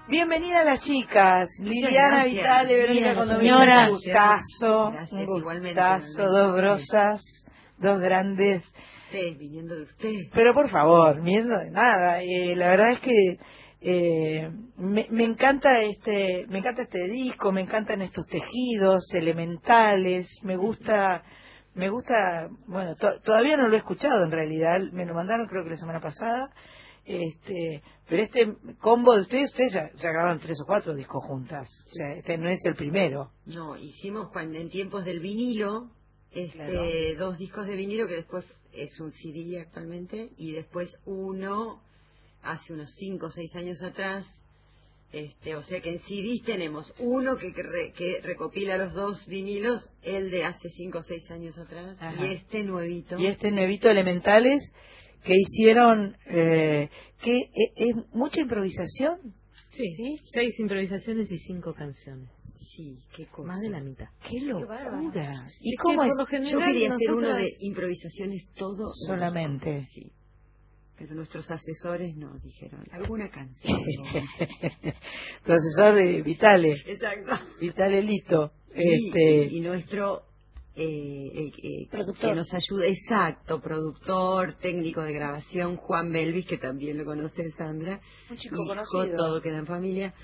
Bienvenida a las chicas, Liliana Vitale, Verónica Condomina, señora. un gustazo, Gracias, un igualmente, gustazo, dos grosas, dos grandes. Usted, viniendo de usted. Pero por favor, miedo de nada, la verdad es que me encanta este disco, me encantan estos tejidos elementales, me gusta, bueno, todavía no lo he escuchado en realidad, me lo mandaron creo que la semana pasada. Pero este combo de ustedes ya grabaron 3 o 4 discos juntas, o sea, este no es el primero. No, hicimos en tiempos del vinilo, Claro. 2 discos de vinilo que después es un CD actualmente, y después uno hace unos 5 o 6 años atrás, o sea que en CDs tenemos uno que recopila los 2 vinilos, el de hace 5 o 6 años atrás, Ajá. y este nuevito. Y este nuevito Elementales que hicieron, es mucha improvisación. Sí, 6 improvisaciones y 5 canciones. Sí, qué cosa. Más de la mitad. ¡Qué locura! ¿Y ¿Y cómo es? por lo general Yo quería hacer nosotras... uno de improvisaciones todo Solamente. Sí. Pero nuestros asesores nos dijeron alguna canción. Tu asesor Vitale. Exacto. Vitale Lito. Y nuestro Productor. que nos ayuda, exacto, productor, técnico de grabación, Juan Belvis, que también lo conoce Sandra. Un chico Hijo, conocido. todo queda en familia.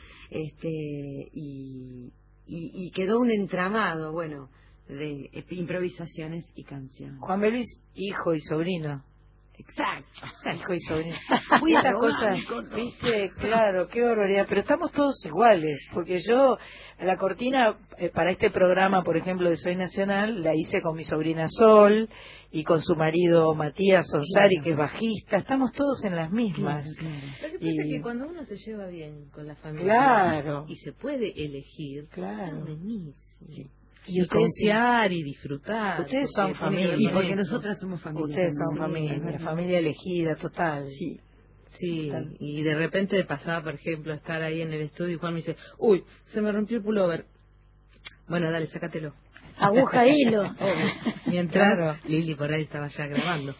Y quedó un entramado, bueno, de improvisaciones y canciones. Juan Luis, hijo y sobrino. Exacto. Hijo y sobrino. Muy Estas cosas, orgánico, ¿no? viste, claro, qué barbaridad. Pero estamos todos iguales, porque yo la cortina para este programa, por ejemplo, de Soy Nacional, la hice con mi sobrina Sol y con su marido Matías Onsari, Claro. que es bajista. Estamos todos en las mismas. Claro. Lo que pasa es que cuando uno se lleva bien con la familia Claro. y se puede elegir, Claro. está buenísimo. Sí. Y confiar y disfrutar. Ustedes son porque tiene que ver familia. Y con porque eso. nosotras somos familia. Ustedes son también. familia, familia elegida total. Sí. Sí, Total. y de repente pasaba, por ejemplo, a estar ahí en el estudio y Juan me dice, uy, se me rompió el pullover. Bueno, dale, sácatelo. Aguja, hilo. Obvio. Mientras Claro. Lili por ahí estaba ya grabando.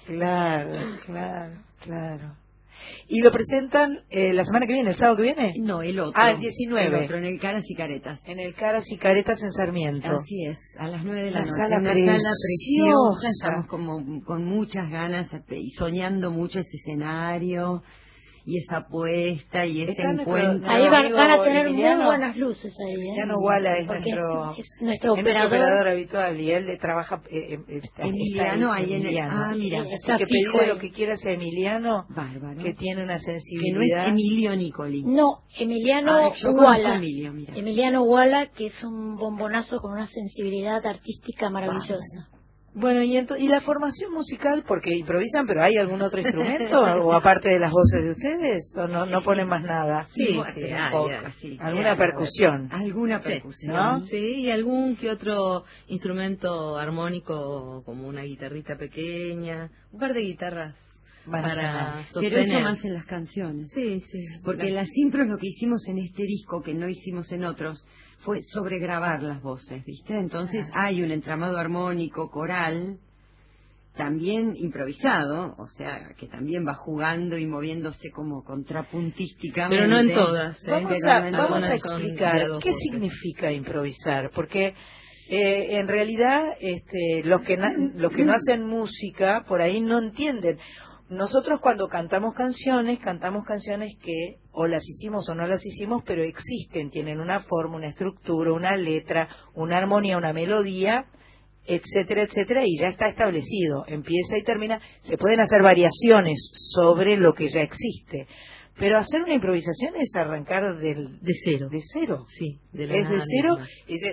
Claro. Y lo presentan la semana que viene, el sábado que viene. No, el otro. Ah, el 19. El otro, en el Caras y Caretas. En el Caras y Caretas en Sarmiento. Así es, a las 9 de la Una noche. sala Una preciosa. sala preciosa. Estamos como con muchas ganas y soñando mucho ese escenario y esa apuesta y ese Está nuestro- encuentro. Ahí van a tener Emiliano. muy buenas luces ahí. Emiliano Guala es Porque nuestro, es nuestro es nuestro operador. operador habitual y él le trabaja. Está Emiliano ahí en el... Emiliano. Ah, mira. Así Está que fijo pedirle ahí. lo que quieras a Emiliano, Bárbaro. que tiene una Que no es sensibilidad. Emilio Nicoli. No, Emiliano yo conozco Guala. a Emilio, mira. Emiliano Guala, que es un bombonazo con una sensibilidad artística maravillosa. Bueno, y la formación musical, porque improvisan, pero ¿hay algún otro instrumento? ¿O aparte de las voces de ustedes? ¿O no ponen más nada? Sí, Bueno, sí, pero hay, poco, hay. sí. ¿Alguna percusión? Alguna Sí, percusión. ¿no? Sí, y algún que otro instrumento armónico, como una guitarrita pequeña, un par de guitarras Van a sonar. para Pero sostener. eso más en las canciones. Sí, sí. Porque las impros lo que hicimos en este disco, que no hicimos en otros, fue sobregrabar las voces, ¿viste? Entonces hay un entramado armónico, coral, también improvisado, o sea, que también va jugando y moviéndose como contrapuntísticamente. Pero no en todas, ¿eh? Vamos Pero a, no en vamos todas. a son explicar de dos qué voces. significa improvisar, porque en realidad los que no hacen música por ahí no entienden. Nosotros cuando cantamos canciones que o las hicimos o no las hicimos, pero existen, tienen una forma, una estructura, una letra, una armonía, una melodía, etcétera, etcétera, y ya está establecido, empieza y termina. Se pueden hacer variaciones sobre lo que ya existe, pero hacer una improvisación es arrancar De cero. de cero. Sí, de la Es de nada cero misma. y dice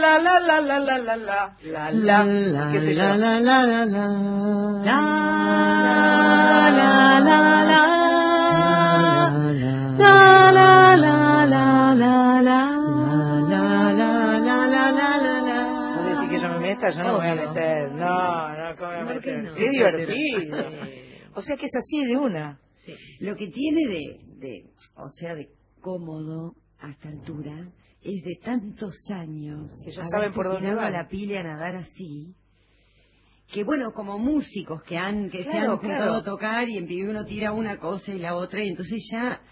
la, qué sé yo. La, la, la, Vos decís que yo me meta, yo no me voy a Obvio. meter. No, ¿cómo me voy a ¿Por qué meter? no? Es divertido. Sí. O sea que es así de una. Sí. Lo que tiene o sea, de cómodo a esta altura, es de tantos años Que ya haberse saben por dónde tirado a van. la pila y a nadar así, que bueno, como músicos que se han Claro, juntado claro. a tocar y uno tira una cosa y la otra, y entonces ya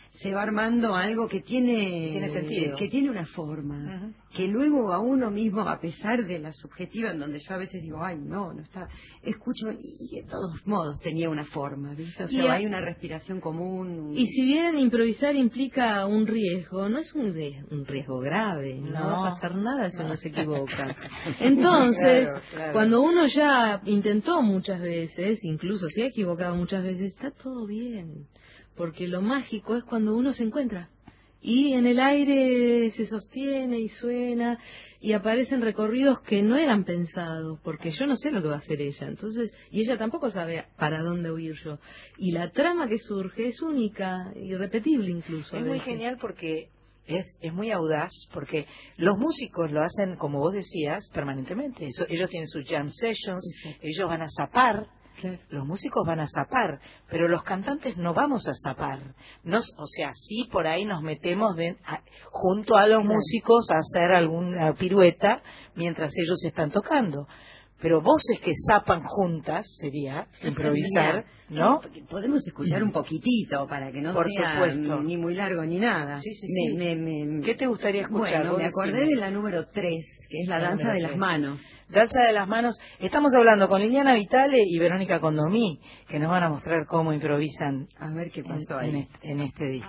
se va armando algo que tiene sentido, que tiene una forma, que luego a uno mismo, a pesar de la subjetiva, en donde yo a veces digo, ay, no está, escucho, y de todos modos tenía una forma, ¿viste? O sea, hay una respiración común. Y si bien improvisar implica un riesgo, no es un riesgo grave, no va a pasar nada si uno se equivoca. Entonces, claro. Cuando uno ya intentó muchas veces, incluso se ha equivocado muchas veces, está todo bien. Porque lo mágico es cuando uno se encuentra y en el aire se sostiene y suena y aparecen recorridos que no eran pensados, porque yo no sé lo que va a hacer ella, entonces, y ella tampoco sabe para dónde huir yo. Y la trama que surge es única, irrepetible incluso. Es muy genial porque es muy audaz, porque los músicos lo hacen, como vos decías, permanentemente. Ellos tienen sus jam sessions, ellos van a zapar. Claro. Los músicos van a zapar, pero los cantantes no vamos a zapar. O sea, sí por ahí nos metemos junto a los músicos a hacer alguna pirueta mientras ellos están tocando. Pero voces que zapan juntas sería improvisar, ¿no? Podemos escuchar un poquitito para que no por sea supuesto. Ni muy largo ni nada. Sí. ¿Qué te gustaría escuchar? Bueno, me acordé de la número 3, que es la danza de las manos. Danza de las manos. Estamos hablando con Liliana Vitale y Verónica Condomí, que nos van a mostrar cómo improvisan. A ver qué pasó ahí. En este disco.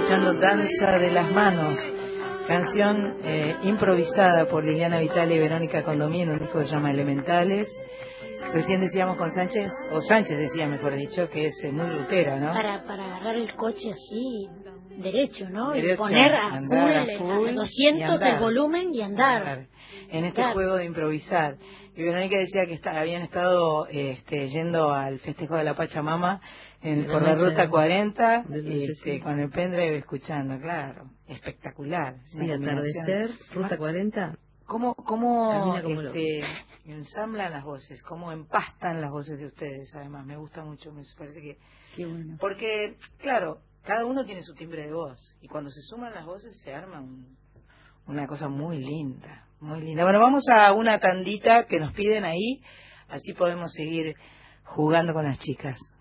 escuchando Danza de las Manos, canción improvisada por Liliana Vitale y Verónica Condomí en un disco que se llama Elementales. Recién decíamos con Sánchez, o Sánchez decía mejor dicho, que es muy rutera, ¿no? Para agarrar el coche así, derecho, ¿no? Derecho, y poner a andar full, a 200 el volumen y andar. En este juego de improvisar. Y Verónica decía que habían estado yendo al festejo de la Pachamama por la ruta 40 con el pendrive escuchando, claro, espectacular. Sí, atardecer, ruta 40. ¿Cómo ensamblan las voces? ¿Cómo empastan las voces de ustedes? Además, me gusta mucho, me parece que... Qué bueno. Porque, claro, cada uno tiene su timbre de voz y cuando se suman las voces se arma una cosa muy linda, muy linda. Bueno, vamos a una tandita que nos piden ahí, así podemos seguir jugando con las chicas.